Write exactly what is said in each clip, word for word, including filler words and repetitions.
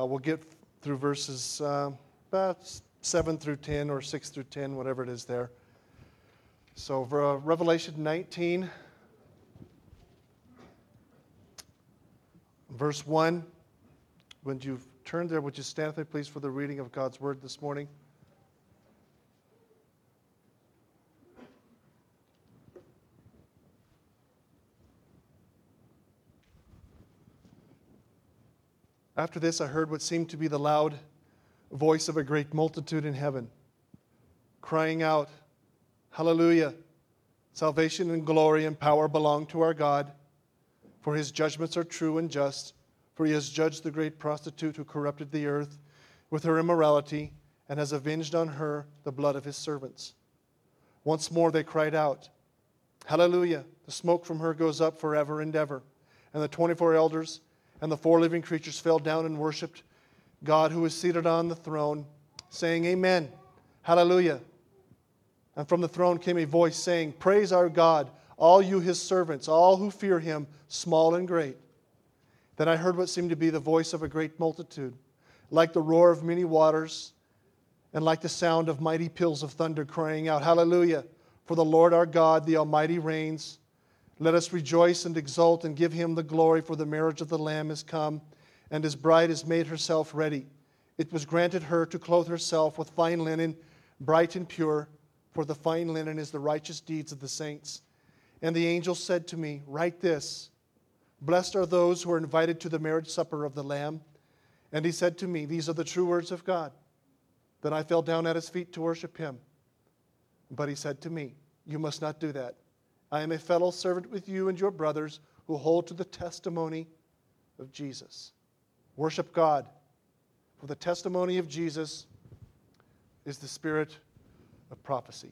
Uh, we'll get through verses uh, about seven through ten or six through ten, whatever it is there. So uh, Revelation nineteen, verse one. When you've turned there, would you stand with me, please, for the reading of God's Word this morning? After this, I heard what seemed to be the loud voice of a great multitude in heaven, crying out, "Hallelujah! Salvation and glory and power belong to our God, for His judgments are true and just, for He has judged the great prostitute who corrupted the earth with her immorality and has avenged on her the blood of His servants." Once more they cried out, "Hallelujah! The smoke from her goes up forever and ever." And the twenty-four elders and the four living creatures fell down and worshipped God who is seated on the throne, saying, "Amen, hallelujah." And from the throne came a voice saying, "Praise our God, all you His servants, all who fear Him, small and great." Then I heard what seemed to be the voice of a great multitude, like the roar of many waters, and like the sound of mighty peals of thunder, crying out, "Hallelujah! For the Lord our God, the Almighty, reigns. Let us rejoice and exult and give Him the glory, for the marriage of the Lamb is come, and His bride has made herself ready. It was granted her to clothe herself with fine linen, bright and pure, for the fine linen is the righteous deeds of the saints." And the angel said to me, "Write this, blessed are those who are invited to the marriage supper of the Lamb." And he said to me, "These are the true words of God." Then I fell down at His feet to worship Him. But He said to me, "You must not do that. I am a fellow servant with you and your brothers who hold to the testimony of Jesus." Worship God, for the testimony of Jesus is the spirit of prophecy.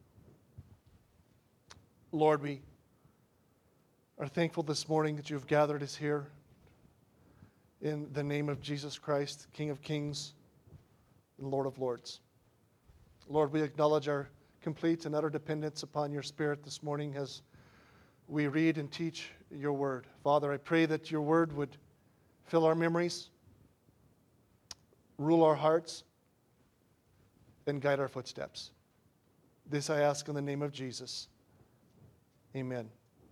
Lord, we are thankful this morning that you've gathered us here in the name of Jesus Christ, King of Kings and Lord of Lords. Lord, we acknowledge our complete and utter dependence upon your Spirit this morning as we read and teach your word. Father, I pray that your word would fill our memories, rule our hearts, and guide our footsteps. This I ask in the name of Jesus. Amen.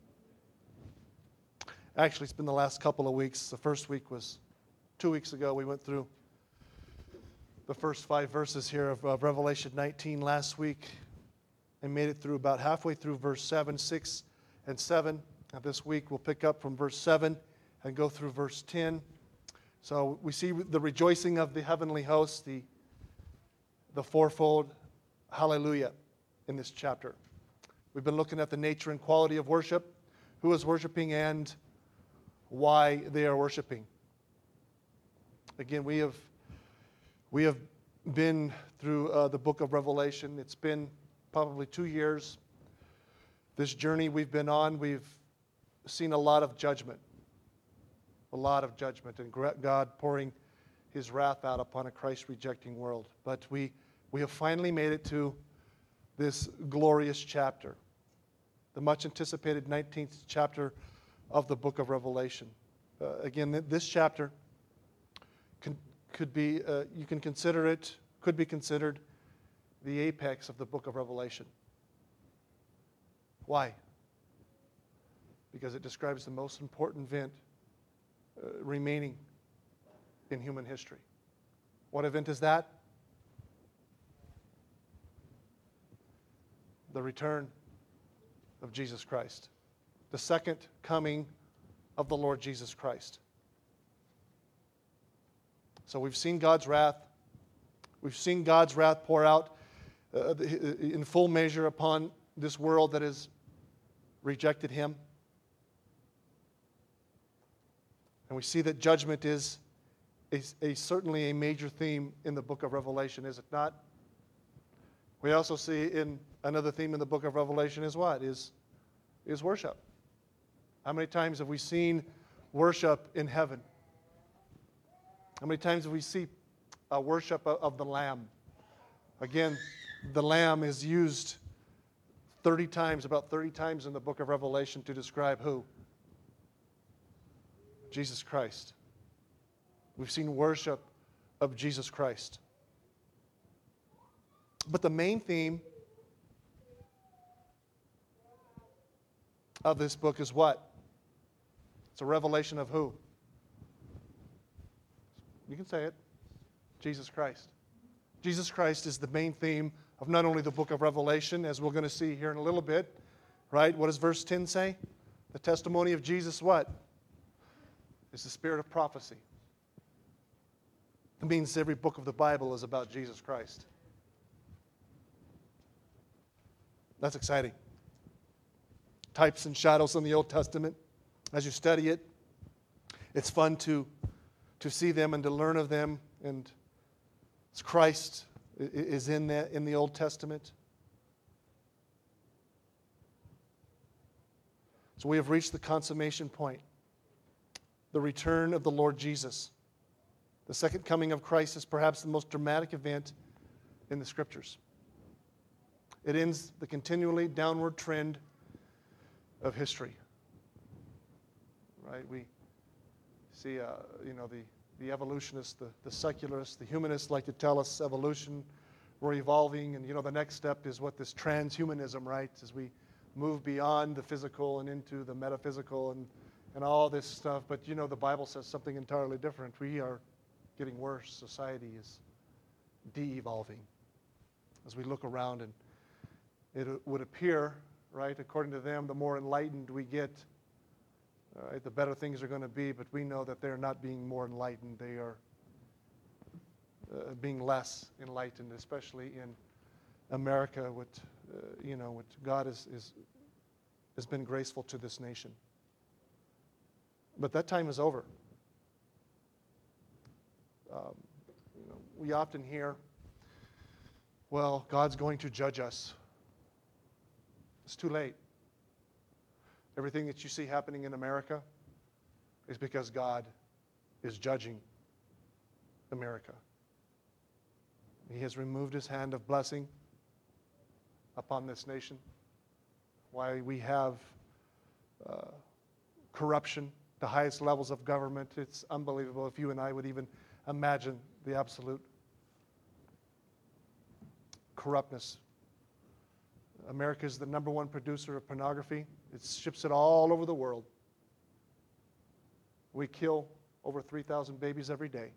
Actually, it's been the last couple of weeks. The first week was two weeks ago. We went through the first five verses here of, of Revelation nineteen last week and made it through about halfway through verse seven, six, and seven. And this week we'll pick up from verse seven and go through verse ten. So we see the rejoicing of the heavenly hosts, the, the fourfold hallelujah in this chapter. We've been looking at the nature and quality of worship, who is worshiping, and why they are worshiping. Again, we have we have been through uh, the book of Revelation. It's been probably two years. This journey we've been on, we've seen a lot of judgment. A lot of judgment, and God pouring His wrath out upon a Christ-rejecting world. But we, we have finally made it to this glorious chapter, the much-anticipated nineteenth chapter of the book of Revelation. Uh, again, this chapter can, could be, uh, you can consider it, could be considered the apex of the book of Revelation. Why? Because it describes the most important event uh, remaining in human history. What event is that? The return of Jesus Christ. The second coming of the Lord Jesus Christ. So we've seen God's wrath. We've seen God's wrath pour out uh, in full measure upon this world that has rejected Him. And we see that judgment is a, a, certainly a major theme in the book of Revelation, is it not? We also see in another theme in the book of Revelation is what? Is, is worship. How many times have we seen worship in heaven? How many times have we seen uh, worship of, of the Lamb? Again, the Lamb is used thirty times, about thirty times in the book of Revelation to describe who? Jesus Christ. We've seen worship of Jesus Christ. But the main theme of this book is what? It's a revelation of who? You can say it. Jesus Christ. Jesus Christ is the main theme of not only the book of Revelation, as we're going to see here in a little bit, right? What does verse ten say? The testimony of Jesus, what? Is the spirit of prophecy. It means every book of the Bible is about Jesus Christ. That's exciting. Types and shadows in the Old Testament. As you study it, it's fun to, to see them and to learn of them. And Christ is in the, in the Old Testament. So we have reached the consummation point. The return of the Lord Jesus. The second coming of Christ is perhaps the most dramatic event in the Scriptures. It ends the continually downward trend of history. Right? We see, uh, you know, the, the evolutionists, the, the secularists, the humanists like to tell us evolution, we're evolving, and, you know, the next step is what this transhumanism, right? As we move beyond the physical and into the metaphysical and, and all this stuff. But, you know, the Bible says something entirely different. We are getting worse. Society is de-evolving. As we look around, and it would appear, right, according to them, the more enlightened we get, right, the better things are going to be. But we know that they're not being more enlightened. They are uh, being less enlightened, especially in America. What uh, you know, what God is, is has been graceful to this nation. But that time is over. Um, you know, we often hear, well, God's going to judge us. It's too late. Everything that you see happening in America is because God is judging America. He has removed his hand of blessing upon this nation. Why we have uh, corruption, the highest levels of government. It's unbelievable if you and I would even imagine the absolute corruptness. America is the number one producer of pornography. It ships it all over the world. We kill over three thousand babies every day.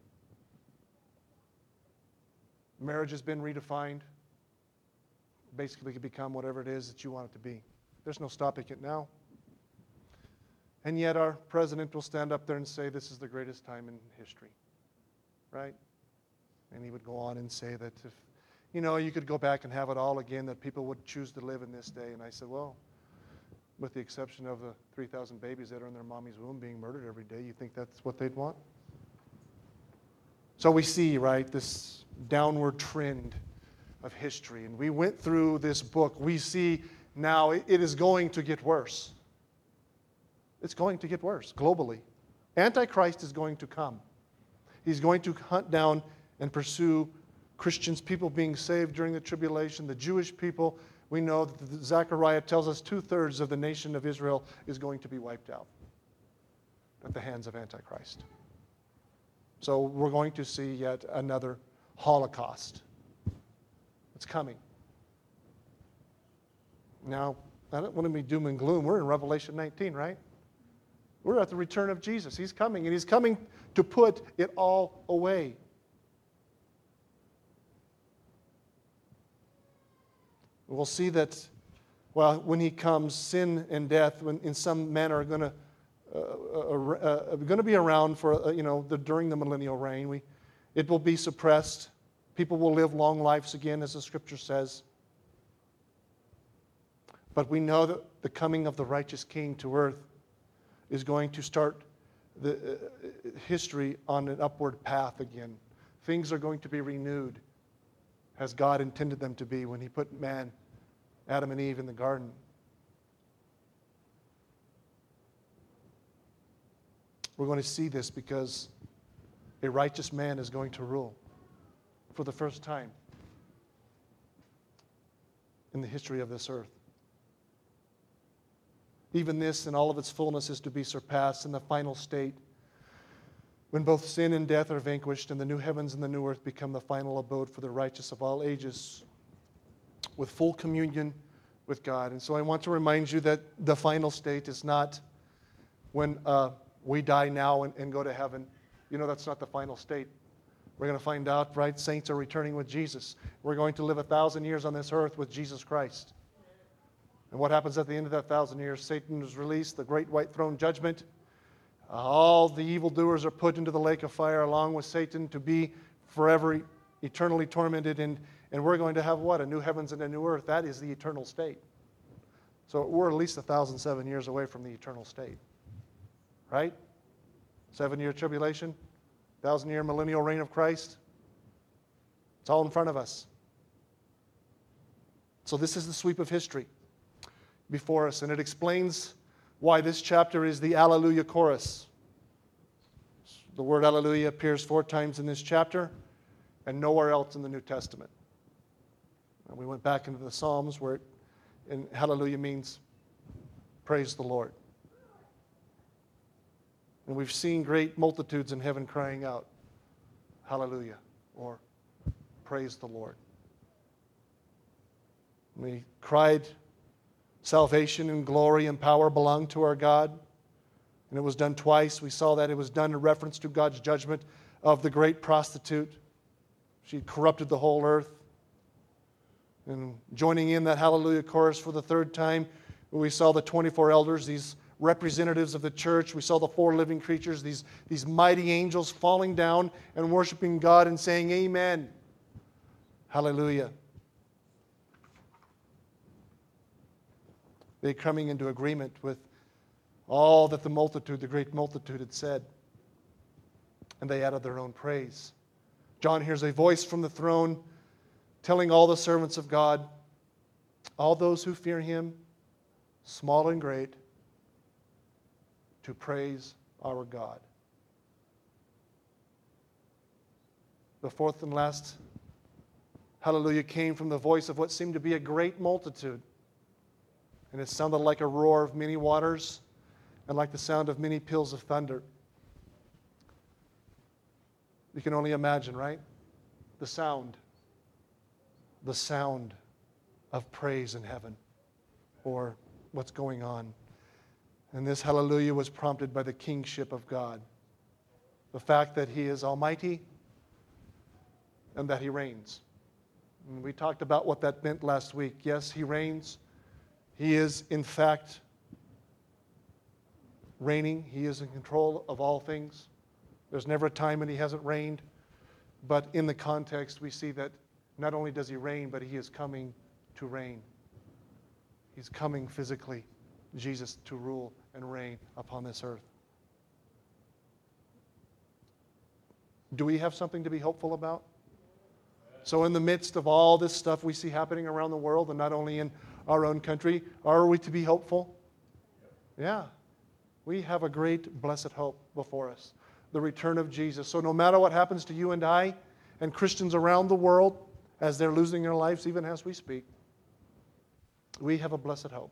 Marriage has been redefined. Basically, it can become whatever it is that you want it to be. There's no stopping it now. And yet our president will stand up there and say, this is the greatest time in history. Right? And he would go on and say that if, you know, you could go back and have it all again, that people would choose to live in this day. And I said, well, with the exception of the three thousand babies that are in their mommy's womb being murdered every day, you think that's what they'd want? So we see, right, this downward trend of history. And we went through this book. We see now it is going to get worse. It's going to get worse globally. Antichrist is going to come. He's going to hunt down and pursue Christians, people being saved during the tribulation, the Jewish people. We know that Zechariah tells us two-thirds of the nation of Israel is going to be wiped out at the hands of Antichrist. So we're going to see yet another Holocaust. It's coming. Now, I don't want to be doom and gloom. We're in Revelation nineteen, right? We're at the return of Jesus. He's coming, and he's coming to put it all away. We'll see that, well, when he comes, sin and death, when in some manner, are going to uh, uh, uh, going to be around for uh, you know the, during the millennial reign. We, it will be suppressed. People will live long lives again, as the Scripture says. But we know that the coming of the righteous King to earth is going to start the uh, history on an upward path again. Things are going to be renewed as God intended them to be when he put man, Adam and Eve, in the garden. We're going to see this because a righteous man is going to rule for the first time in the history of this earth. Even this in all of its fullness is to be surpassed in the final state. when both sin and death are vanquished and the new heavens and the new earth become the final abode for the righteous of all ages, with full communion with God. And so I want to remind you that the final state is not when uh, we die now and, and go to heaven. You know, that's not the final state. We're going to find out, right? Saints are returning with Jesus. We're going to live a thousand years on this earth with Jesus Christ. And what happens at the end of that thousand years? Satan is released, the great white throne judgment. Uh, all the evildoers are put into the lake of fire along with Satan to be forever, eternally tormented. And, and we're going to have what? A new heavens and a new earth. That is the eternal state. So we're at least one thousand seven years away from the eternal state. Right? Seven-year tribulation, thousand-year millennial reign of Christ. It's all in front of us. So this is the sweep of history before us, and it explains why this chapter is the Alleluia chorus. The word Alleluia appears four times in this chapter and nowhere else in the New Testament. And we went back into the Psalms where it, and Hallelujah means praise the Lord. And we've seen great multitudes in heaven crying out, Hallelujah, or praise the Lord. We cried, salvation and glory and power belong to our God. And it was done twice. We saw that it was done in reference to God's judgment of the great prostitute. She corrupted the whole earth. And joining in that Hallelujah chorus for the third time, we saw the twenty-four elders, these representatives of the church. We saw the four living creatures, these, these mighty angels falling down and worshiping God and saying, Amen. Hallelujah. They coming into agreement with all that the multitude, the great multitude had said. And they added their own praise. John hears a voice from the throne telling all the servants of God, all those who fear Him, small and great, to praise our God. The fourth and last hallelujah came from the voice of what seemed to be a great multitude. And it sounded like a roar of many waters and like the sound of many peals of thunder. You can only imagine, right? The sound. The sound of praise in heaven, or what's going on. And this hallelujah was prompted by the kingship of God. The fact that He is almighty and that He reigns. And we talked about what that meant last week. Yes, He reigns. He is, in fact, reigning. He is in control of all things. There's never a time when He hasn't reigned. But in the context, we see that not only does He reign, but He is coming to reign. He's coming physically, Jesus, to rule and reign upon this earth. Do we have something to be hopeful about? So in the midst of all this stuff we see happening around the world, and not only in our own country, are we to be hopeful? Yeah. We have a great blessed hope before us. The return of Jesus. So no matter what happens to you and I and Christians around the world as they're losing their lives, even as we speak, we have a blessed hope.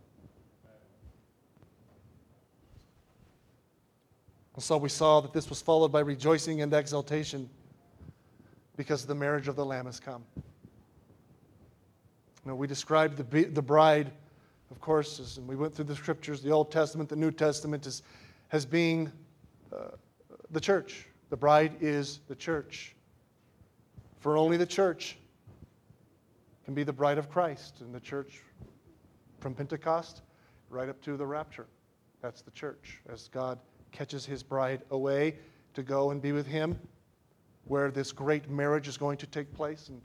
And so we saw that this was followed by rejoicing and exultation because the marriage of the Lamb has come. You know, we described the, the bride, of course, as, and we went through the scriptures, the Old Testament, the New Testament, as, as being uh, the church. The bride is the church. For only the church can be the bride of Christ. And the church from Pentecost right up to the rapture. That's the church. As God catches His bride away to go and be with Him, where this great marriage is going to take place. And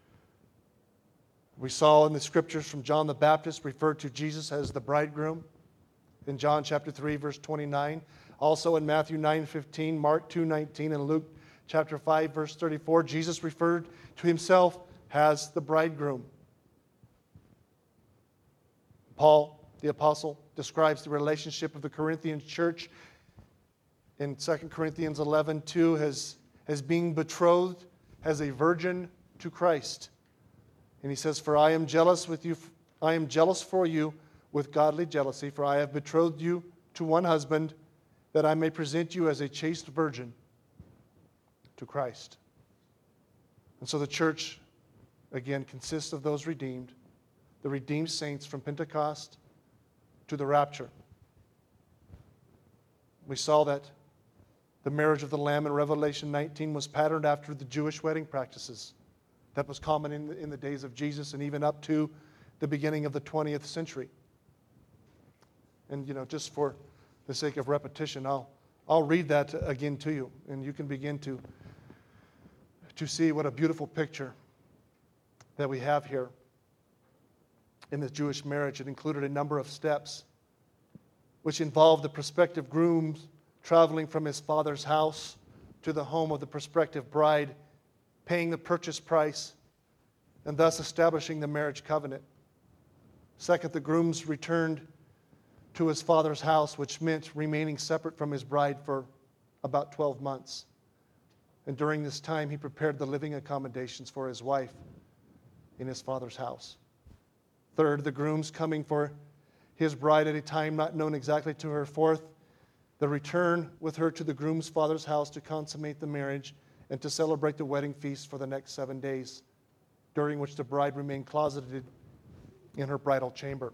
we saw in the scriptures from John the Baptist referred to Jesus as the bridegroom in John chapter three, verse twenty-nine. Also in Matthew nine fifteen, Mark two nineteen, and Luke chapter five, verse thirty-four, Jesus referred to Himself as the bridegroom. Paul, the apostle, describes the relationship of the Corinthian church in Second Corinthians eleven two as, as being betrothed as a virgin to Christ. And he says, For I am jealous with you, I am jealous for you with godly jealousy, for I have betrothed you to one husband, that I may present you as a chaste virgin. to Christ. And so the church, again, consists of those redeemed, the redeemed saints from Pentecost to the rapture. We saw that the marriage of the Lamb in Revelation nineteen was patterned after the Jewish wedding practices that was common in the, in the days of Jesus and even up to the beginning of the twentieth century. And, you know, just for the sake of repetition, I'll, I'll read that again to you, and you can begin to, to see what a beautiful picture that we have here in the Jewish marriage. It included a number of steps which involved the prospective groom traveling from his father's house to the home of the prospective bride, paying the purchase price, and thus establishing the marriage covenant. Second, the groom's returned to his father's house, which meant remaining separate from his bride for about twelve months. And during this time, he prepared the living accommodations for his wife in his father's house. Third, the groom's coming for his bride at a time not known exactly to her. Fourth, the return with her to the groom's father's house to consummate the marriage and to celebrate the wedding feast for the next seven days, during which the bride remained closeted in her bridal chamber.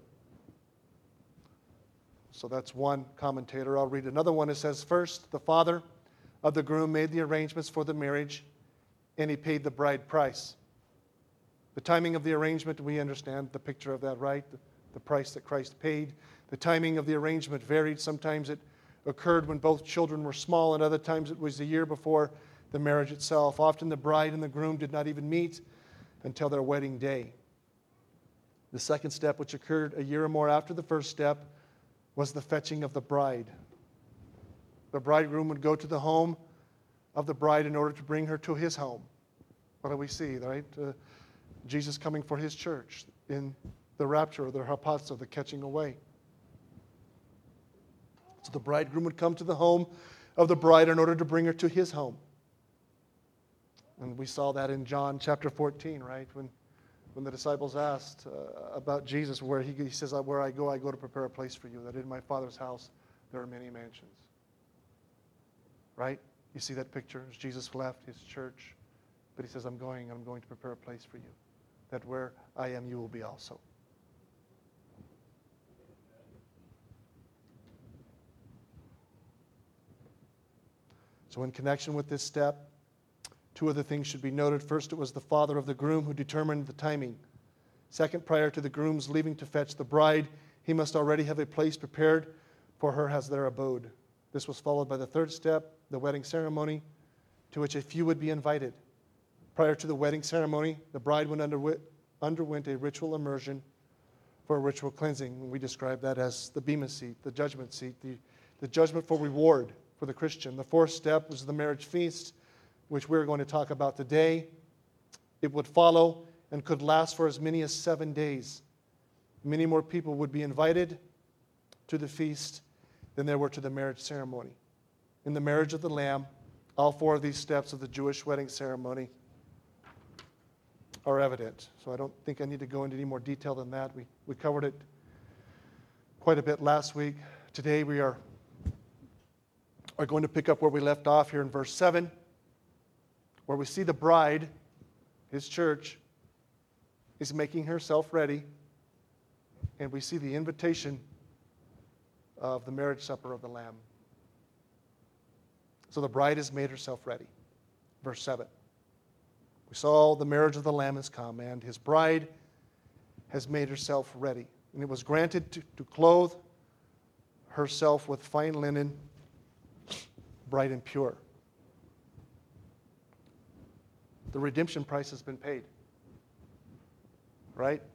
So that's one commentator. I'll read another one. It says, first, the father of the groom made the arrangements for the marriage, and he paid the bride price. The timing of the arrangement, we understand the picture of that, right? The, the price that Christ paid. The timing of the arrangement varied. Sometimes it occurred when both children were small, and other times it was the year before the marriage itself. Often the bride and the groom did not even meet until their wedding day. The second step, which occurred a year or more after the first step, was the fetching of the bride. The bridegroom would go to the home of the bride in order to bring her to his home. What do we see, right? Uh, Jesus coming for his church in the rapture, or the harpazo, the catching away. So the bridegroom would come to the home of the bride in order to bring her to his home. And we saw that in John chapter fourteen, right? When, when the disciples asked uh, about Jesus, where he, he says, where I go, I go to prepare a place for you, that in my Father's house there are many mansions. Right? You see that picture? As Jesus left his church, but he says, I'm going, I'm going to prepare a place for you, that where I am, you will be also. So in connection with this step, two other things should be noted. First, it was the father of the groom who determined the timing. Second, prior to the groom's leaving to fetch the bride, he must already have a place prepared for her as their abode. This was followed by the third step, the wedding ceremony, to which a few would be invited. Prior to the wedding ceremony, the bride went underwent, underwent a ritual immersion for a ritual cleansing. We describe that as the bema seat, the judgment seat, the, the judgment for reward for the Christian. The fourth step was the marriage feast, which we're going to talk about today. It would follow and could last for as many as seven days. Many more people would be invited to the feast than there were to the marriage ceremony. In the marriage of the Lamb, all four of these steps of the Jewish wedding ceremony are evident. So I don't think I need to go into any more detail than that. We, we covered it quite a bit last week. Today we are, are going to pick up where we left off here in verse seven, where we see the bride, his church, is making herself ready, and we see the invitation of the marriage supper of the Lamb. So the bride has made herself ready. Verse seven. We saw the marriage of the Lamb has come, and his bride has made herself ready. And it was granted to, to clothe herself with fine linen, bright and pure. The redemption price has been paid. Right?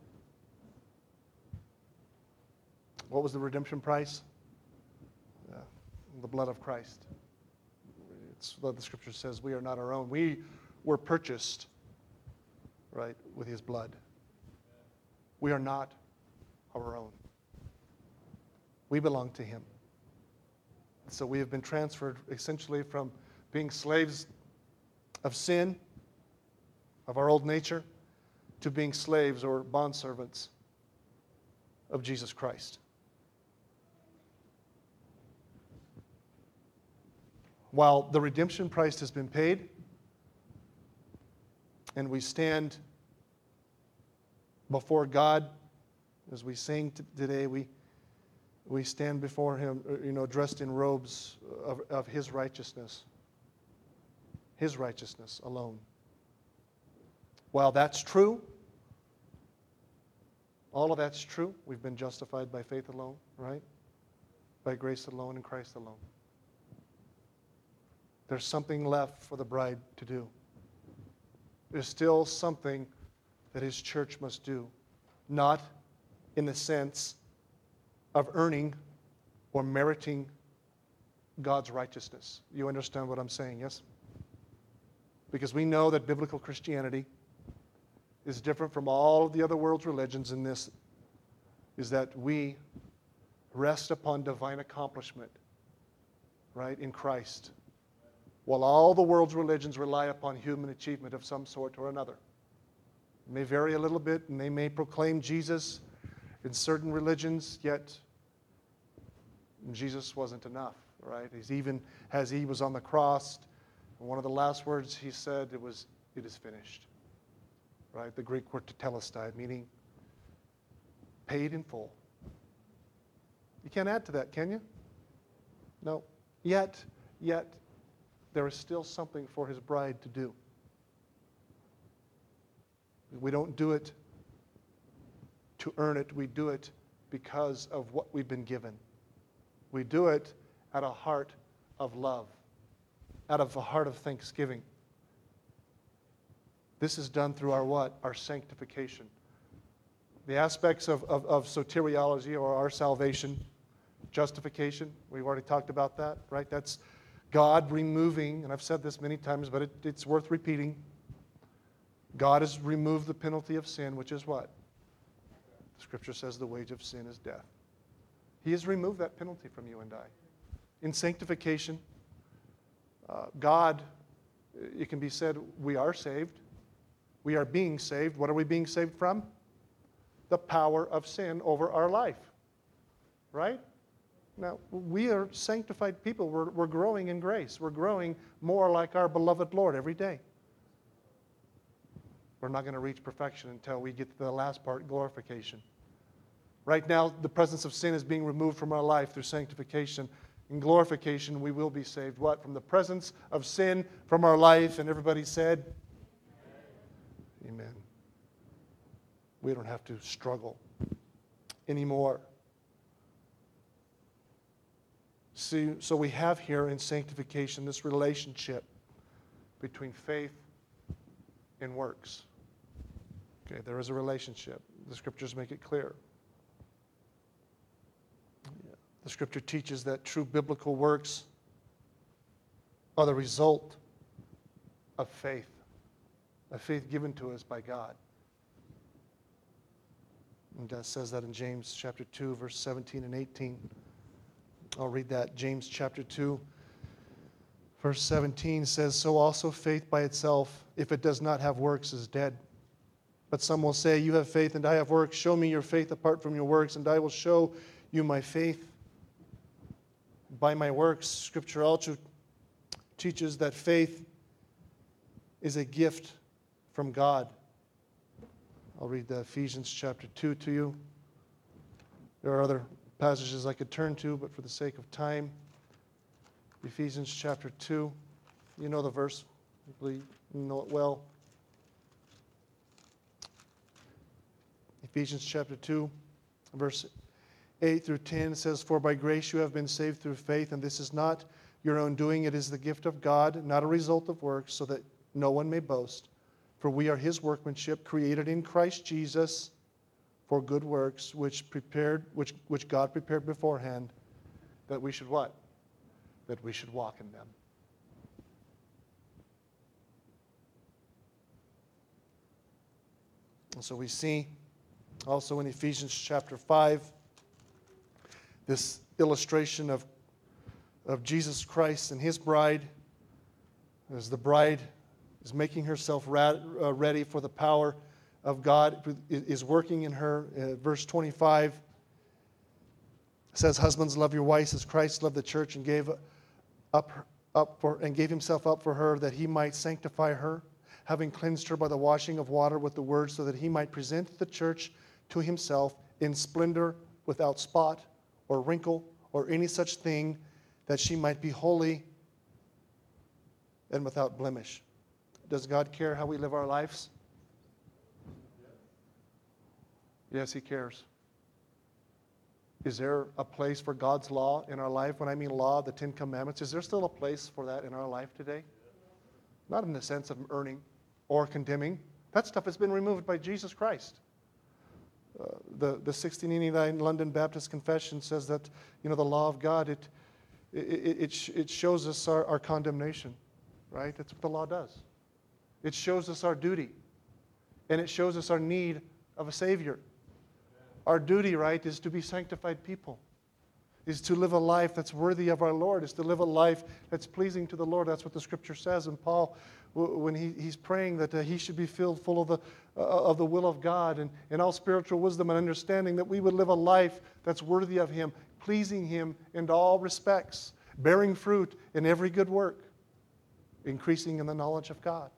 What was the redemption price? Uh, the blood of Christ. It's what the scripture says, we are not our own. We were purchased, right, with his blood. We are not our own. We belong to him. So we have been transferred essentially from being slaves of sin, of our old nature, to being slaves or bondservants of Jesus Christ. While the redemption price has been paid, And we stand before God as we sing t- today. We we stand before Him, you know, dressed in robes of, of His righteousness. His righteousness alone. While that's true, all of that's true. We've been justified by faith alone, right? By grace alone in Christ alone. There's something left for the bride to do. There's still something that His church must do. Not in the sense of earning or meriting God's righteousness. You understand what I'm saying, yes? Because we know that biblical Christianity is different from all of the other world's religions in this, is that we rest upon divine accomplishment, right, in Christ, while all the world's religions rely upon human achievement of some sort or another. It may vary a little bit, and they may proclaim Jesus in certain religions, yet Jesus wasn't enough, right? He's even, as He was on the cross, one of the last words He said, it was, "It is finished." Right? The Greek word tetelestai, meaning paid in full. You can't add to that, can you? No. Yet, yet, there is still something for His bride to do. We don't do it to earn it. We do it because of what we've been given. We do it out of a heart of love, out of a heart of thanksgiving. This is done through our what? Our sanctification. The aspects of, of, of soteriology, or our salvation, justification, we've already talked about that, right? That's God removing, and I've said this many times, but it, it's worth repeating. God has removed the penalty of sin, which is what? The Scripture says the wage of sin is death. He has removed that penalty from you and I. In sanctification, uh, God, it can be said, we are saved. We are being saved. What are we being saved from? The power of sin over our life. Right? Now, we are sanctified people. We're, we're growing in grace. We're growing more like our beloved Lord every day. We're not going to reach perfection until we get to the last part, glorification. Right now, the presence of sin is being removed from our life through sanctification. In glorification, we will be saved. What? From the presence of sin from our life. And everybody said, Amen. We don't have to struggle anymore. See, so we have here in sanctification this relationship between faith and works. Okay, there is a relationship. The Scriptures make it clear. The Scripture teaches that true biblical works are the result of faith. A faith given to us by God. And God says that in James chapter two, verse seventeen and eighteen. I'll read that. James chapter two, verse seventeen says, "So also faith by itself, if it does not have works, is dead. But some will say, 'You have faith and I have works. Show me your faith apart from your works, and I will show you my faith by my works.'" Scripture also teaches that faith is a gift from God. I'll read the Ephesians chapter two to you. There are other passages I could turn to, but for the sake of time, Ephesians chapter two. You know the verse. I believe you know it well. Ephesians chapter two, verse eight through ten says, "For by grace you have been saved through faith, and this is not your own doing. It is the gift of God, not a result of works, so that no one may boast. For we are His workmanship, created in Christ Jesus for good works, which prepared, which, which God prepared beforehand, that we should what? That we should walk in them." And so we see also in Ephesians chapter five, this illustration of, of Jesus Christ and His bride, as the bride is making herself ready for the power of God, is working in her. Uh, verse twenty-five says, "Husbands, love your wives as Christ loved the church and gave up, up for and gave Himself up for her, that He might sanctify her, having cleansed her by the washing of water with the word, so that he might present the church to himself in splendor, without spot or wrinkle or any such thing, that she might be holy and without blemish. Does God care how we live our lives? Yes, He cares. Is there a place for God's law in our life? When I mean law, the Ten Commandments, is there still a place for that in our life today? Not in the sense of earning or condemning. That stuff has been removed by Jesus Christ. Uh, the, the sixteen eighty-nine London Baptist Confession says that, you know, the law of God, it, it, it, it shows us our, our condemnation, right? That's what the law does. It shows us our duty, and it shows us our need of a Savior. Our duty, right, is to be sanctified people, is to live a life that's worthy of our Lord, is to live a life that's pleasing to the Lord. That's what the Scripture says. And Paul, when he, he's praying that uh, he should be filled full of the, uh, of the will of God and, and all spiritual wisdom and understanding, that we would live a life that's worthy of Him, pleasing Him in all respects, bearing fruit in every good work, increasing in the knowledge of God.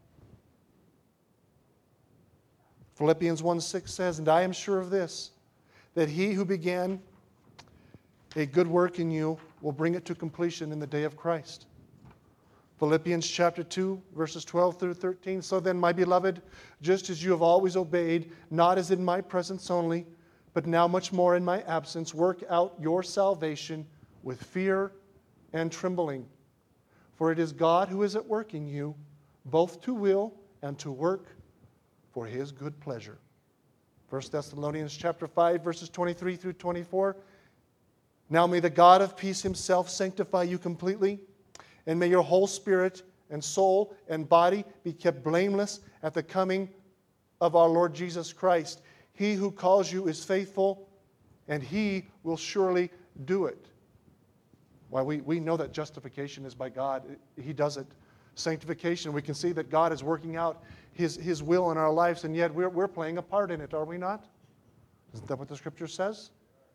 Philippians one six says, "And I am sure of this, that He who began a good work in you will bring it to completion in the day of Christ." Philippians chapter two, verses twelve through thirteen. "So then, my beloved, just as you have always obeyed, not as in my presence only, but now much more in my absence, work out your salvation with fear and trembling. For it is God who is at work in you, both to will and to work for His good pleasure." First Thessalonians chapter five, verses twenty-three through twenty-four. "Now may the God of peace Himself sanctify you completely, and may your whole spirit and soul and body be kept blameless at the coming of our Lord Jesus Christ. He who calls you is faithful, and He will surely do it." Why, we, we know that justification is by God. He does it. Sanctification, we can see that God is working out His, His will in our lives, and yet we're, we're playing a part in it, are we not? Isn't that what the Scripture says?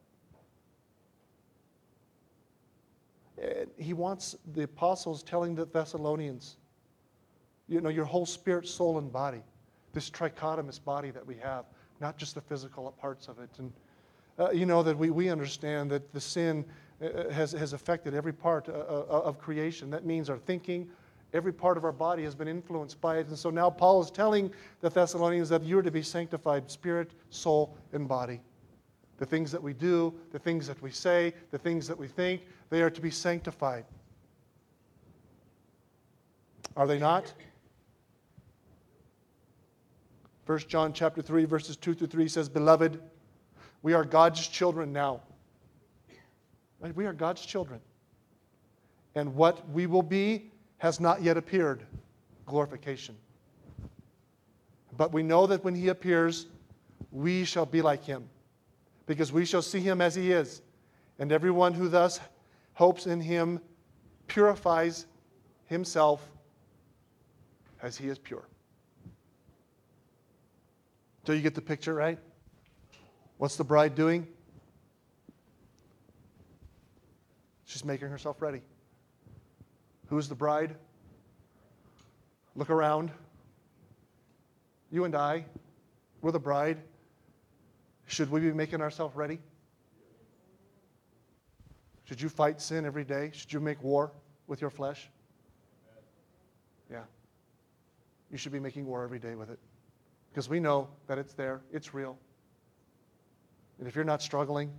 He wants the apostles telling the Thessalonians, you know, your whole spirit, soul, and body, this trichotomous body that we have, not just the physical parts of it. And uh, you know that we, we understand that the sin uh, has, has affected every part uh, uh, of creation. That means our thinking, every part of our body has been influenced by it. And so now Paul is telling the Thessalonians that you're to be sanctified, spirit, soul, and body. The things that we do, the things that we say, the things that we think, they are to be sanctified. Are they not? First John chapter three, verses two through three says, "Beloved, we are God's children now." Right? We are God's children. "And what we will be has not yet appeared," glorification. "But we know that when He appears, we shall be like Him, because we shall see Him as He is. And everyone who thus hopes in Him purifies himself as He is pure." So you get the picture, right? What's the bride doing? She's making herself ready. Who's the bride? Look around. You and I, we're the bride. Should we be making ourselves ready? Should you fight sin every day? Should you make war with your flesh? Yeah. You should be making war every day with it. Because we know that it's there, it's real. And if you're not struggling,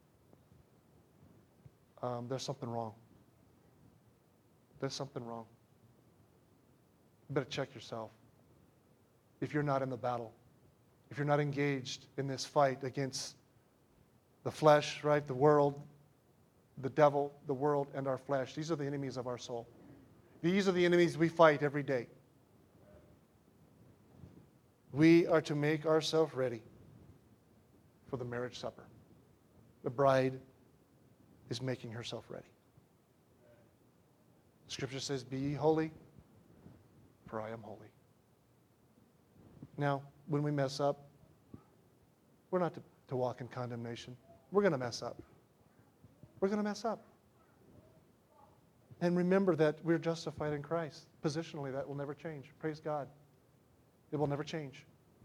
um, there's something wrong. There's something wrong. You better check yourself. If you're not in the battle, if you're not engaged in this fight against the flesh, right, the world, the devil, the world, and our flesh. These are the enemies of our soul. These are the enemies we fight every day. We are to make ourselves ready for the marriage supper. The bride is making herself ready. Scripture says, "Be ye holy, for I am holy." Now, when we mess up, we're not to, to walk in condemnation. We're going to mess up. We're going to mess up. And remember that we're justified in Christ. Positionally, that will never change. Praise God. It will never change.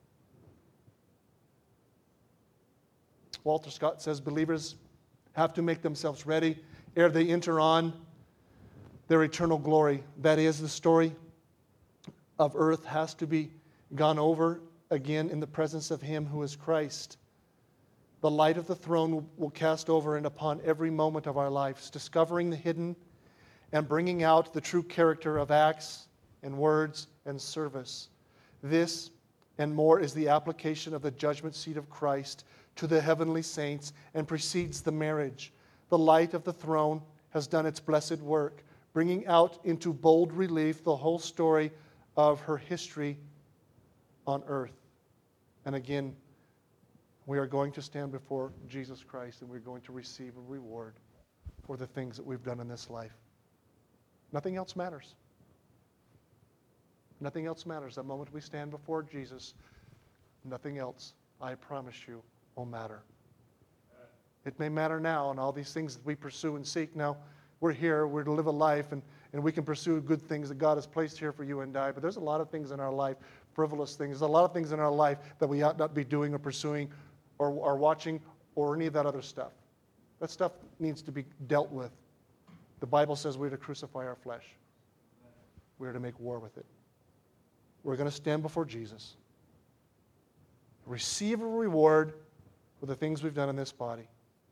Walter Scott says believers have to make themselves ready ere they enter on their eternal glory. That is, the story of earth has to be gone over again in the presence of Him who is Christ. The light of the throne will cast over and upon every moment of our lives, discovering the hidden and bringing out the true character of acts and words and service. This and more is the application of the judgment seat of Christ to the heavenly saints and precedes the marriage. The light of the throne has done its blessed work, bringing out into bold relief the whole story of her history on earth. And again, we are going to stand before Jesus Christ and we're going to receive a reward for the things that we've done in this life. Nothing else matters. Nothing else matters. The moment we stand before Jesus, nothing else, I promise you, will matter. It may matter now and all these things that we pursue and seek. Now, we're here, we're to live a life, and, and we can pursue good things that God has placed here for you and I. But there's a lot of things in our life, frivolous things. There's a lot of things in our life that we ought not be doing or pursuing or, or watching or any of that other stuff. That stuff needs to be dealt with. The Bible says we're to crucify our flesh. We're to make war with it. We're going to stand before Jesus, receive a reward for the things we've done in this body.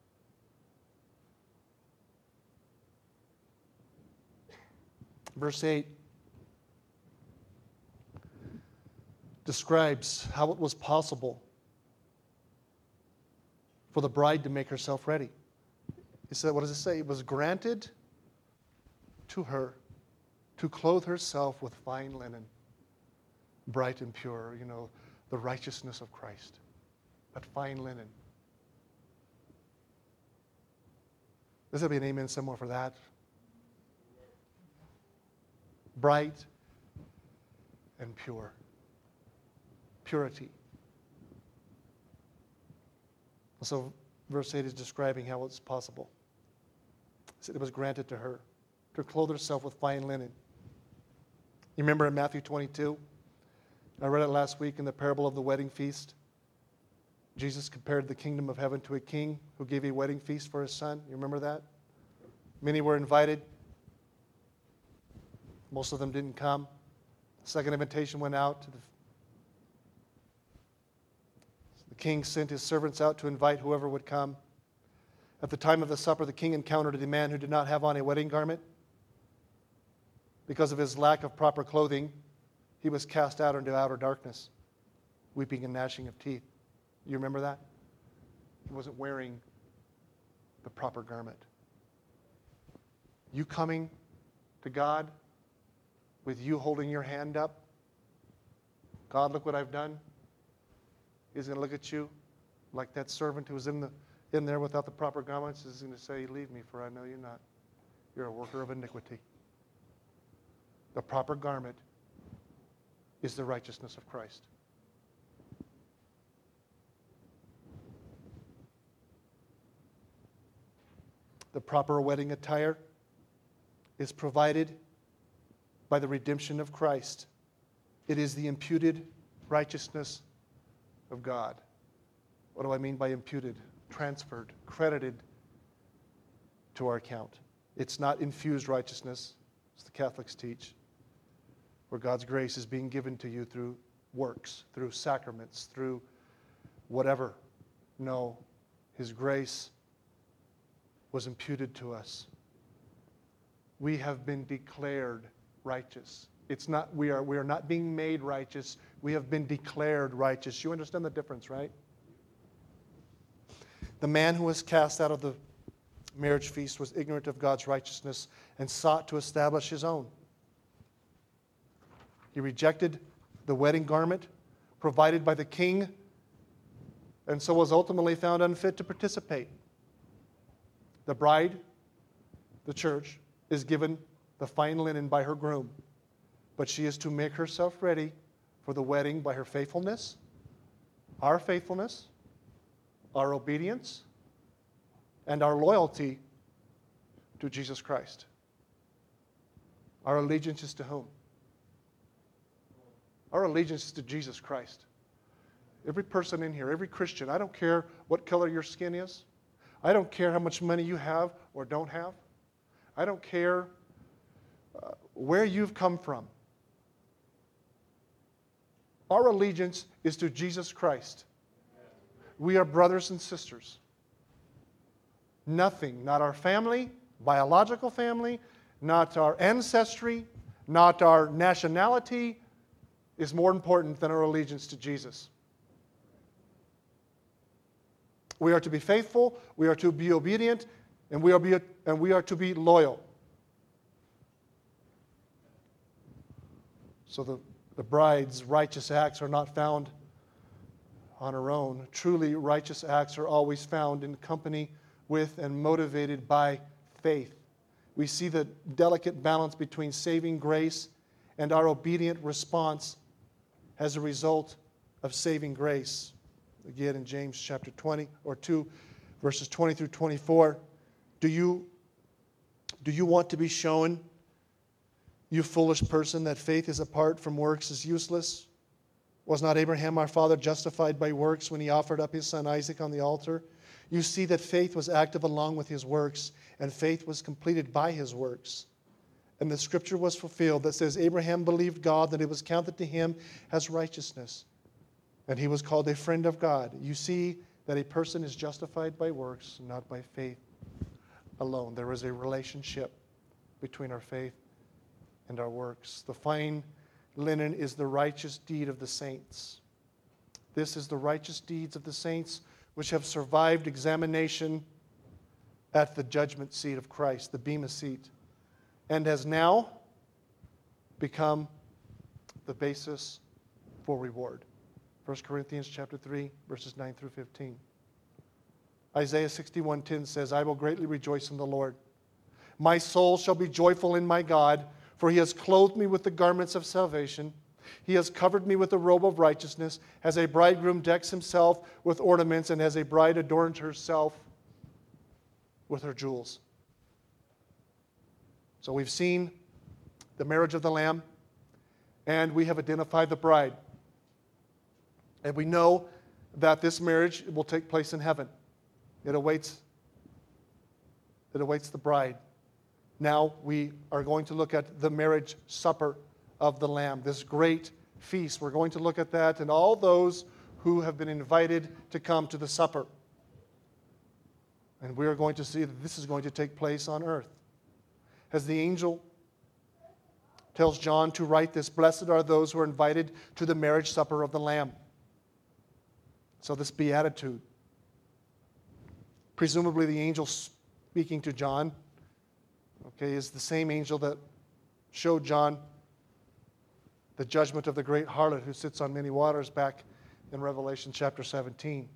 Verse eight describes how it was possible for the bride to make herself ready. He said, what does it say? It was granted to her to clothe herself with fine linen, bright and pure, you know, the righteousness of Christ. But fine linen. There's going to be an amen somewhere for that. Bright and pure. Purity. So verse eight is describing how it's possible. It said it was granted to her to clothe herself with fine linen. You remember in Matthew twenty-two? I read it last week in the parable of the wedding feast. Jesus compared the kingdom of heaven to a king who gave a wedding feast for his son. You remember that? Many were invited. Most of them didn't come. The second invitation went out. To the, the king sent his servants out to invite whoever would come. At the time of the supper, the king encountered a man who did not have on a wedding garment. Because of his lack of proper clothing, he was cast out into outer darkness, weeping and gnashing of teeth. You remember that? He wasn't wearing the proper garment. You coming to God with you holding your hand up, God, look what I've done. He's going to look at you like that servant who was in the in there without the proper garments. He's going to say, leave me, for I know you're not. You're a worker of iniquity. The proper garment is the righteousness of Christ. The proper wedding attire is provided by the redemption of Christ. It is the imputed righteousness of God. What do I mean by imputed? Transferred, credited to our account. It's not infused righteousness, as the Catholics teach, where God's grace is being given to you through works, through sacraments, through whatever. No, His grace was imputed to us. We have been declared righteous. It's not, we are, we are not being made righteous. We have been declared righteous. You understand the difference, right? The man who was cast out of the marriage feast was ignorant of God's righteousness and sought to establish his own. He rejected the wedding garment provided by the king and so was ultimately found unfit to participate. The bride, the church, is given the fine linen by her groom, but she is to make herself ready for the wedding by her faithfulness, our faithfulness, our obedience, and our loyalty to Jesus Christ. Our allegiance is to whom? Our allegiance is to Jesus Christ. Every person in here, every Christian, I don't care what color your skin is. I don't care how much money you have or don't have. I don't care uh, where you've come from. Our allegiance is to Jesus Christ. We are brothers and sisters. Nothing, not our family, biological family, not our ancestry, not our nationality, is more important than our allegiance to Jesus. We are to be faithful, we are to be obedient, and we are, be, and we are to be loyal. So the, the bride's righteous acts are not found on her own. Truly, righteous acts are always found in company with and motivated by faith. We see the delicate balance between saving grace and our obedient response as a result of saving grace. Again, in James chapter twenty or two, verses twenty through twenty-four, do you, do you want to be shown, you foolish person, that faith is apart from works is useless? Was not Abraham our father justified by works when he offered up his son Isaac on the altar? You see that faith was active along with his works, and faith was completed by his works. And the scripture was fulfilled that says, Abraham believed God, that it was counted to him as righteousness, and he was called a friend of God. You see that a person is justified by works, not by faith alone. There is a relationship between our faith and our works. The fine linen is the righteous deed of the saints. This is the righteous deeds of the saints which have survived examination at the judgment seat of Christ, the bema seat, and has now become the basis for reward. First Corinthians chapter three, verses nine through fifteen. Isaiah sixty-one ten says, I will greatly rejoice in the Lord. My soul shall be joyful in my God, for he has clothed me with the garments of salvation. He has covered me with a robe of righteousness, as a bridegroom decks himself with ornaments, and as a bride adorns herself with her jewels. So we've seen the marriage of the Lamb, and we have identified the bride. And we know that this marriage will take place in heaven. It awaits, it awaits the bride. Now we are going to look at the marriage supper of the Lamb, this great feast. We're going to look at that and all those who have been invited to come to the supper. And we are going to see that this is going to take place on earth. As the angel tells John to write this, blessed are those who are invited to the marriage supper of the Lamb. So this beatitude, presumably the angel speaking to John, okay, is the same angel that showed John the judgment of the great harlot who sits on many waters back in Revelation chapter seventeen.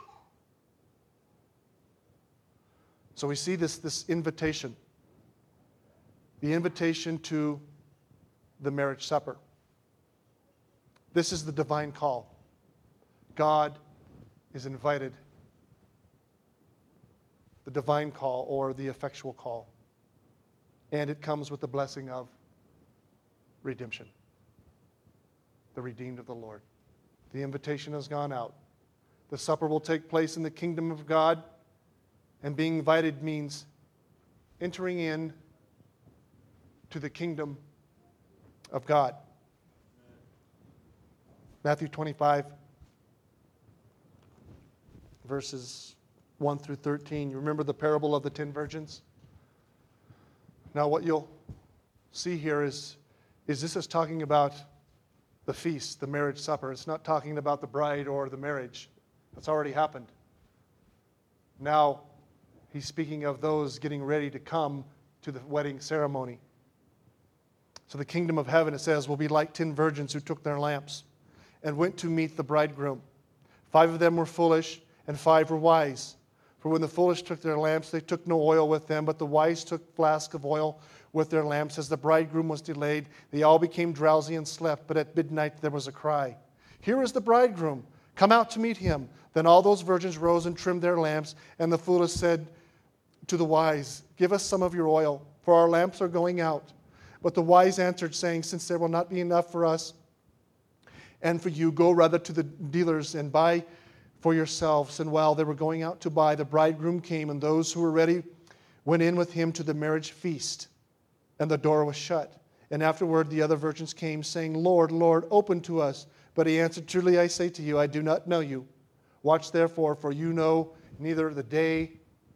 So we see this, this invitation, the invitation to the marriage supper. This is the divine call. God is invited. The divine call or the effectual call. And it comes with the blessing of redemption. The redeemed of the Lord. The invitation has gone out. The supper will take place in the kingdom of God. And being invited means entering in to the kingdom of God. Matthew twenty-five, verses one through thirteen. You remember the parable of the ten virgins? Now what you'll see here is, is this is talking about the feast, the marriage supper. It's not talking about the bride or the marriage. That's already happened. Now he's speaking of those getting ready to come to the wedding ceremony. So the kingdom of heaven, it says, will be like ten virgins who took their lamps and went to meet the bridegroom. Five of them were foolish and five were wise. For when the foolish took their lamps, they took no oil with them, but the wise took flasks of oil with their lamps. As the bridegroom was delayed, they all became drowsy and slept. But at midnight there was a cry, here is the bridegroom, come out to meet him. Then all those virgins rose and trimmed their lamps, and the foolish said to the wise, give us some of your oil, for our lamps are going out. But the wise answered, saying, since there will not be enough for us and for you. Go rather to the dealers and buy for yourselves. And while they were going out to buy, the bridegroom came, and those who were ready went in with him to the marriage feast, and the door was shut. And afterward the other virgins came, saying, Lord, Lord, open to us. But he answered, Truly I say to you, I do not know you. Watch therefore, for you know neither the day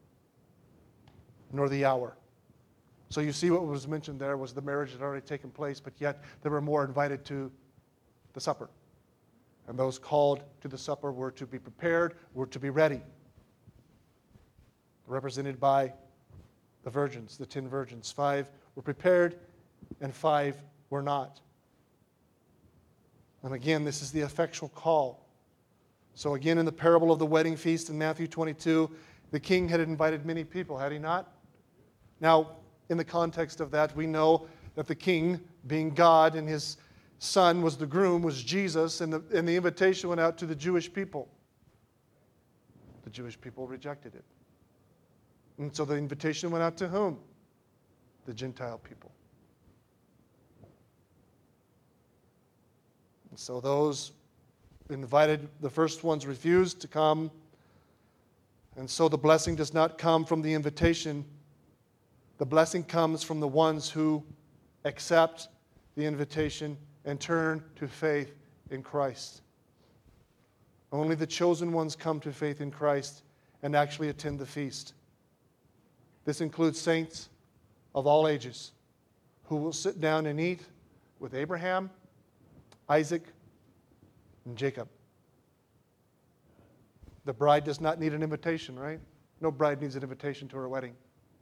nor the hour. So you see what was mentioned there was the marriage had already taken place, but yet there were more invited to the supper. And those called to the supper were to be prepared, were to be ready. Represented by the virgins, the ten virgins. Five were prepared and five were not. And again, this is the effectual call. So again, in the parable of the wedding feast in Matthew twenty-two, the king had invited many people, had he not? Now, in the context of that, we know that the king, being God, and his son was the groom, was Jesus, and the, and the invitation went out to the Jewish people. The Jewish people rejected it. And so the invitation went out to whom? The Gentile people. And so those invited, the first ones refused to come. And so the blessing does not come from the invitation. The blessing comes from the ones who accept the invitation and turn to faith in Christ. Only the chosen ones come to faith in Christ and actually attend the feast. This includes saints of all ages who will sit down and eat with Abraham, Isaac, and Jacob. The bride does not need an invitation, right? No bride needs an invitation to her wedding.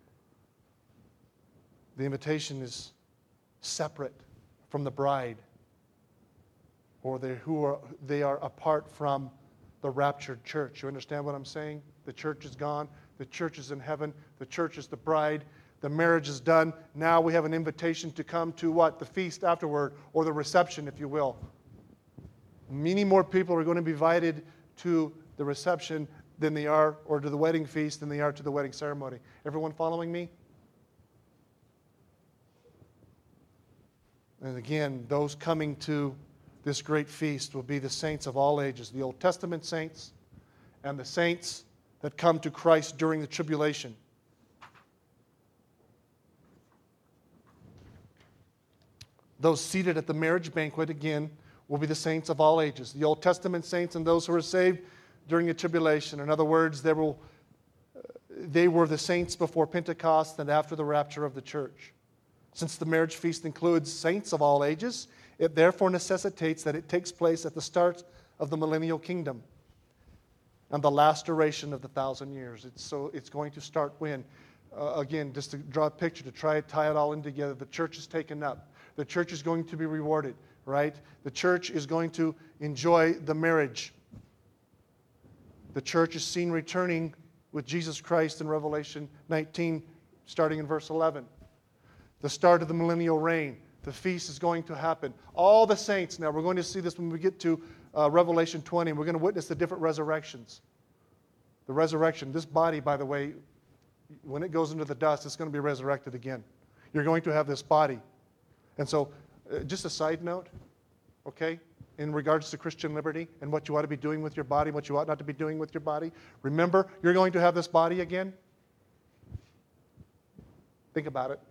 The invitation is separate from the bride, or they who are they are apart from the raptured church. You understand what I'm saying? The church is gone. The church is in heaven. The church is the bride. The marriage is done. Now we have an invitation to come to what? The feast afterward, or the reception, if you will. Many more people are going to be invited to the reception than they are, or to the wedding feast than they are to the wedding ceremony. Everyone following me? And again, those coming to this great feast will be the saints of all ages, the Old Testament saints and the saints that come to Christ during the tribulation. Those seated at the marriage banquet, again, will be the saints of all ages, the Old Testament saints and those who are saved during the tribulation. In other words, they, will, they were the saints before Pentecost and after the rapture of the church. Since the marriage feast includes saints of all ages, it therefore necessitates that it takes place at the start of the millennial kingdom and the last duration of the thousand years. It's, so it's going to start when? Uh, again, just to draw a picture, to try to tie it all in together, the church is taken up. The church is going to be rewarded, right? The church is going to enjoy the marriage. The church is seen returning with Jesus Christ in Revelation nineteen, starting in verse eleven. The start of the millennial reign. The feast is going to happen. All the saints, now we're going to see this when we get to uh, Revelation twenty, and we're going to witness the different resurrections. The resurrection, this body, by the way, when it goes into the dust, it's going to be resurrected again. You're going to have this body. And so, uh, just a side note, okay, in regards to Christian liberty and what you ought to be doing with your body, what you ought not to be doing with your body. Remember, you're going to have this body again. Think about it.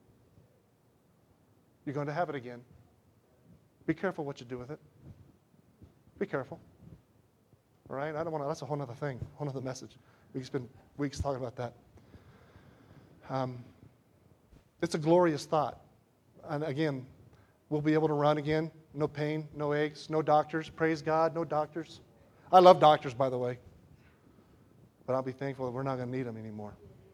You're going to have it again. Be careful what you do with it. Be careful. All right? I don't want to, that's a whole other thing, a whole other message. We've spent weeks talking about that. Um, it's a glorious thought. And again, we'll be able to run again. No pain, no aches, no doctors. Praise God, no doctors. I love doctors, by the way. But I'll be thankful that we're not going to need them anymore.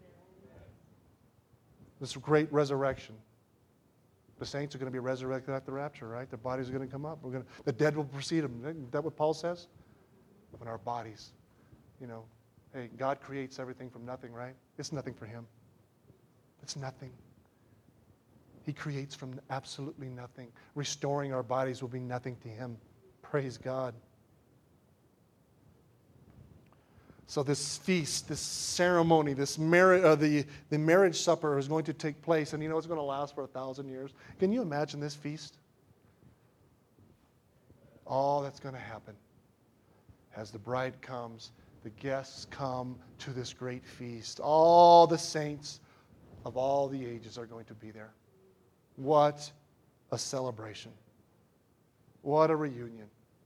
This great resurrection. The saints are going to be resurrected at the rapture, right? Their bodies are going to come up. We're going to, the dead will precede them. Isn't that what Paul says? When our bodies, you know, hey, God creates everything from nothing, right? It's nothing for Him. It's nothing. He creates from absolutely nothing. Restoring our bodies will be nothing to Him. Praise God. So this feast, this ceremony, this marriage, uh, the, the marriage supper is going to take place, and you know it's going to last for a thousand years. Can you imagine this feast? all that's going to happen as the bride comes, the guests come to this great feast. All the saints of all the ages are going to be there. What a celebration. What a reunion.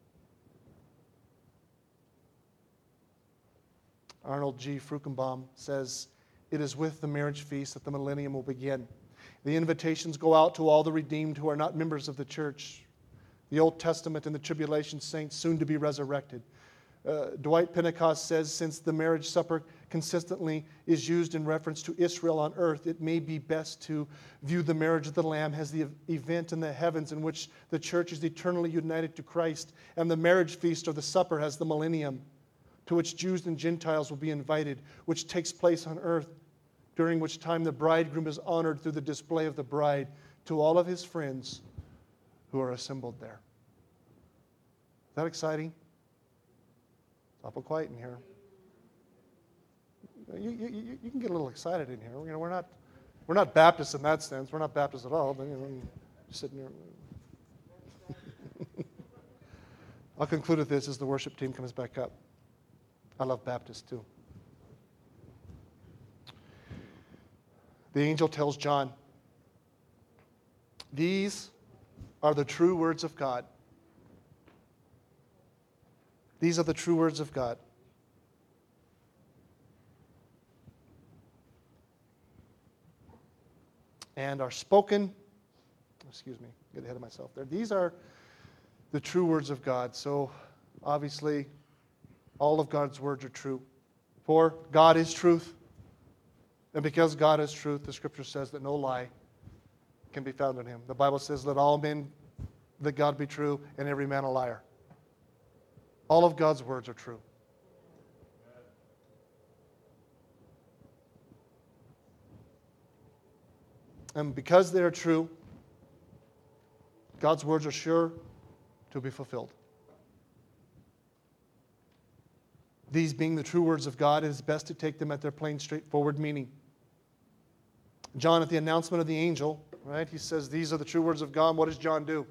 Arnold G. Frukenbaum says, "It is with the marriage feast that the millennium will begin. The invitations go out to all the redeemed who are not members of the church. The Old Testament and the tribulation saints soon to be resurrected." Uh, Dwight Pentecost says, "Since the marriage supper consistently is used in reference to Israel on earth, it may be best to view the marriage of the Lamb as the event in the heavens in which the church is eternally united to Christ, and the marriage feast or the supper as the millennium, to which Jews and Gentiles will be invited, which takes place on earth, during which time the bridegroom is honored through the display of the bride to all of his friends who are assembled there." Is that exciting? It's awful quiet in here. You, you, you, you can get a little excited in here. You know, we're not, we're not Baptists in that sense. We're not Baptists at all. But, you know, sitting here. I'll conclude with this as the worship team comes back up. I love Baptists too. The angel tells John, "These are the true words of God." These are the true words of God. And are spoken, excuse me, get ahead of myself there. These are the true words of God. So obviously, all of God's words are true. For God is truth. And because God is truth, the Scripture says that no lie can be found in Him. The Bible says, "Let all men, that God be true, and every man a liar." All of God's words are true. And because they are true, God's words are sure to be fulfilled. These being the true words of God, it is best to take them at their plain, straightforward meaning. John, at the announcement of the angel, right, he says, "These are the true words of God." What does John do?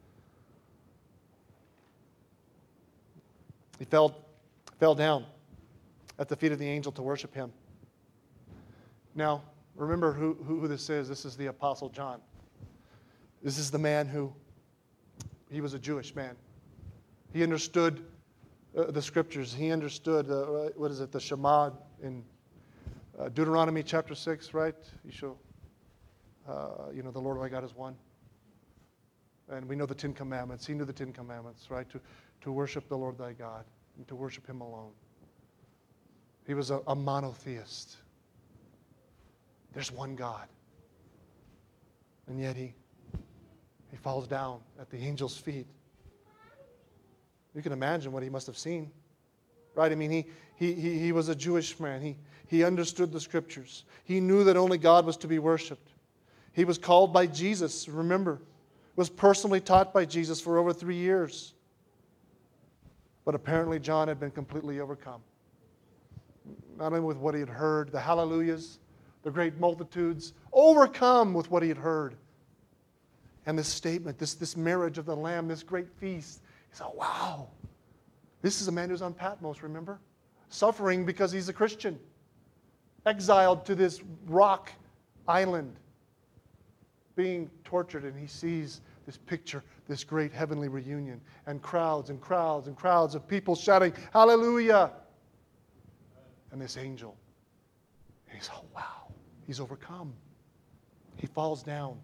He fell, fell down at the feet of the angel to worship him. Now, remember who, who this is. This is the Apostle John. This is the man who, he was a Jewish man. He understood uh, the Scriptures. He understood, uh, what is it, the Shema in uh, Deuteronomy chapter six, right? You shall, uh, you know, the Lord thy God is one. And we know the Ten Commandments. He knew the Ten Commandments, right? To, to worship the Lord thy God and to worship Him alone. He was a, a monotheist. There's one God. And yet he, he falls down at the angel's feet. You can imagine what he must have seen. Right? I mean, he, he, he, he was a Jewish man. He, he understood the Scriptures. He knew that only God was to be worshipped. He was called by Jesus, remember. Was personally taught by Jesus for over three years. But apparently John had been completely overcome. Not only with what he had heard, the hallelujahs, the great multitudes, overcome with what he had heard. And this statement, this, this marriage of the Lamb, this great feast, he said, wow, this is a man who's on Patmos, remember? Suffering because he's a Christian. Exiled to this rock island, being tortured, and he sees this picture, this great heavenly reunion, and crowds and crowds and crowds of people shouting, hallelujah! And this angel, and he's, oh wow, he's overcome. He falls down.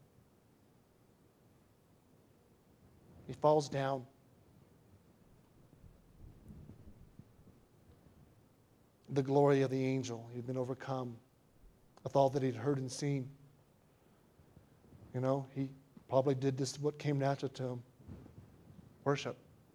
He falls down. The glory of the angel, he'd been overcome with all that he'd heard and seen. You know, he probably did this, what came natural to him. Worship.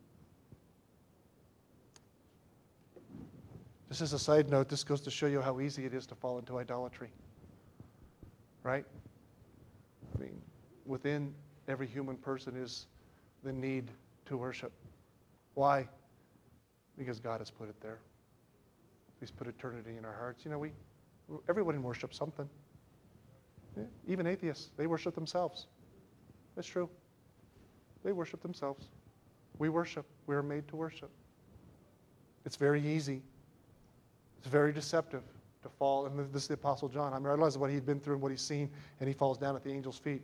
Just as a side note, this goes to show you how easy it is to fall into idolatry. Right? I mean, within every human person is the need to worship. Why? Because God has put it there. He's put eternity in our hearts. You know, we everyone worships something. Yeah, even atheists, they worship themselves. That's true. They worship themselves. We worship. We are made to worship. It's very easy. It's very deceptive to fall. And this is the Apostle John. I realize what he'd been through and what he's seen, and he falls down at the angel's feet.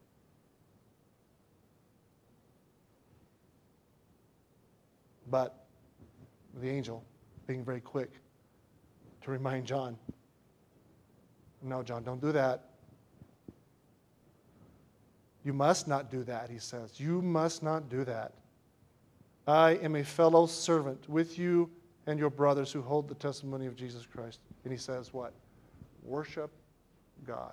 But the angel, being very quick to remind John, no, John, don't do that. You must not do that, he says. You must not do that. I am a fellow servant with you and your brothers who hold the testimony of Jesus Christ. And he says what? Worship God.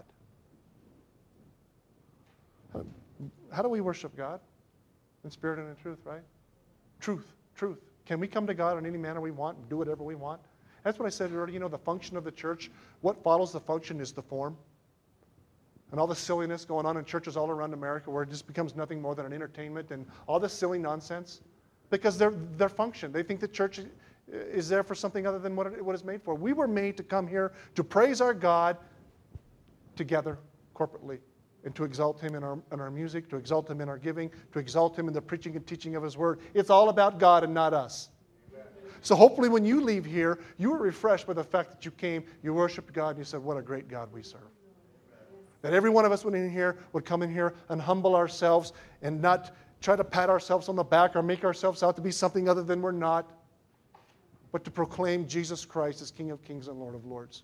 How do we worship God? In spirit and in truth, right? Truth, truth. Can we come to God in any manner we want and do whatever we want? That's what I said earlier. You know, the function of the church, what follows the function is the form. And all the silliness going on in churches all around America where it just becomes nothing more than an entertainment and all this silly nonsense. Because their their function. They think the church is there for something other than what it, what it's made for. We were made to come here to praise our God together, corporately, and to exalt Him in our, in our music, to exalt Him in our giving, to exalt Him in the preaching and teaching of His Word. It's all about God and not us. Amen. So hopefully when you leave here, you were refreshed by the fact that you came, you worshiped God, and you said, what a great God we serve. That every one of us went in here, would come in here and humble ourselves and not try to pat ourselves on the back or make ourselves out to be something other than we're not, but to proclaim Jesus Christ as King of Kings and Lord of Lords.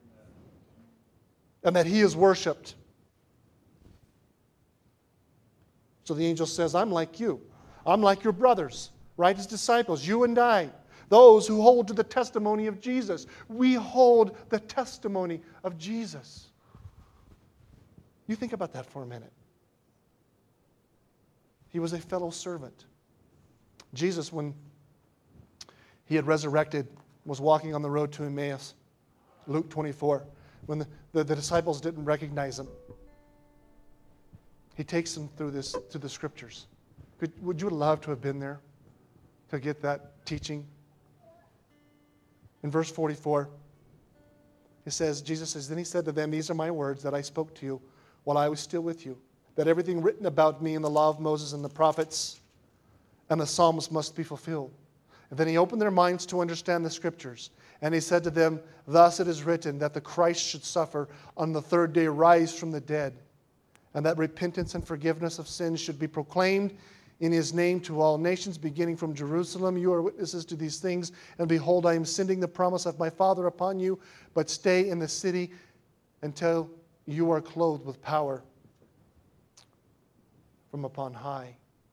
And that He is worshipped. So the angel says, I'm like you. I'm like your brothers, right? His disciples, you and I. Those who hold to the testimony of Jesus. We hold the testimony of Jesus. You think about that for a minute. He was a fellow servant. Jesus, when He had resurrected, was walking on the road to Emmaus. Luke twenty-four. When the, the, the disciples didn't recognize Him, He takes them through this to the Scriptures. Could, would you love to have been there to get that teaching? In verse forty-four, it says, Jesus says, then He said to them, these are my words that I spoke to you while I was still with you, that everything written about me in the law of Moses and the prophets and the Psalms must be fulfilled. And then He opened their minds to understand the Scriptures. And He said to them, thus it is written that the Christ should suffer, on the third day rise from the dead, and that repentance and forgiveness of sins should be proclaimed in His name to all nations, beginning from Jerusalem. You are witnesses to these things, and behold, I am sending the promise of my Father upon you, but stay in the city until you are clothed with power from upon high.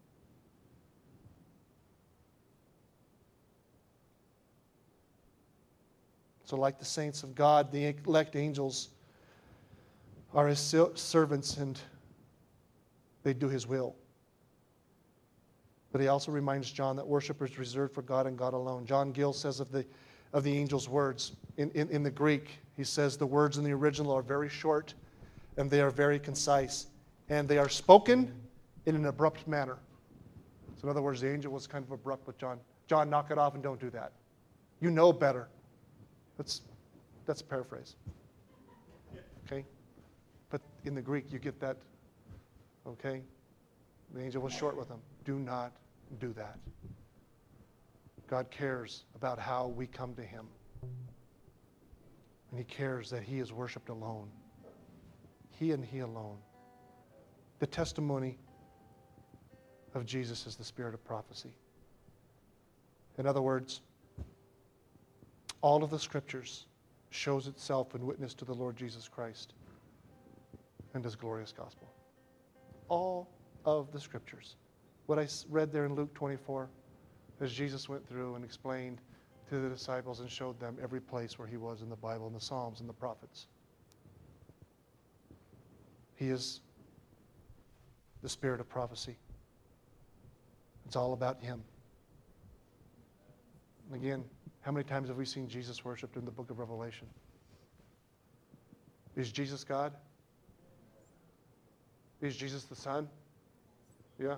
So like the saints of God, the elect angels are His servants and they do His will. But He also reminds John that worship is reserved for God and God alone. John Gill says of the, of the angel's words, in, in, in the Greek, he says the words in the original are very short and they are very concise. And they are spoken in an abrupt manner. So in other words, the angel was kind of abrupt with John. John, knock it off and don't do that. You know better. That's, that's a paraphrase. Okay? But in the Greek, you get that. Okay? The angel was short with them. Do not do that. God cares about how we come to Him. And He cares that He is worshipped alone. He and He alone. The testimony of Jesus is the spirit of prophecy. In other words, all of the Scriptures shows itself in witness to the Lord Jesus Christ and His glorious gospel. All of the Scriptures. What I read there in Luke twenty-four, as Jesus went through and explained to the disciples and showed them every place where He was in the Bible, in the Psalms and the prophets. He is the spirit of prophecy. It's all about Him. And again, how many times have we seen Jesus worshipped in the book of Revelation? Is Jesus God? Is Jesus the Son? Yeah.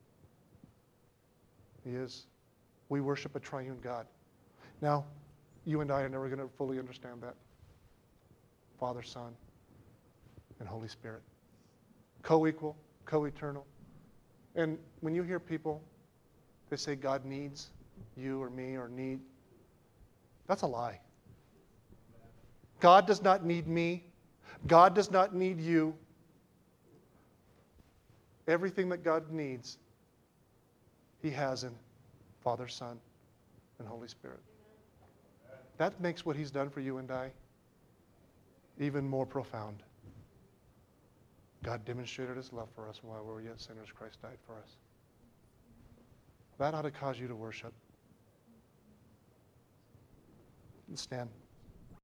He is. We worship a triune God. Now, you and I are never going to fully understand that. Father, Son, and Holy Spirit. Co-equal, co-eternal. And when you hear people They say God needs you or me or need. That's a lie. God does not need me. God does not need you. Everything that God needs, He has in Father, Son, and Holy Spirit. That makes what He's done for you and I even more profound. God demonstrated His love for us while we were yet sinners. Christ died for us. That ought to cause you to worship. Stand.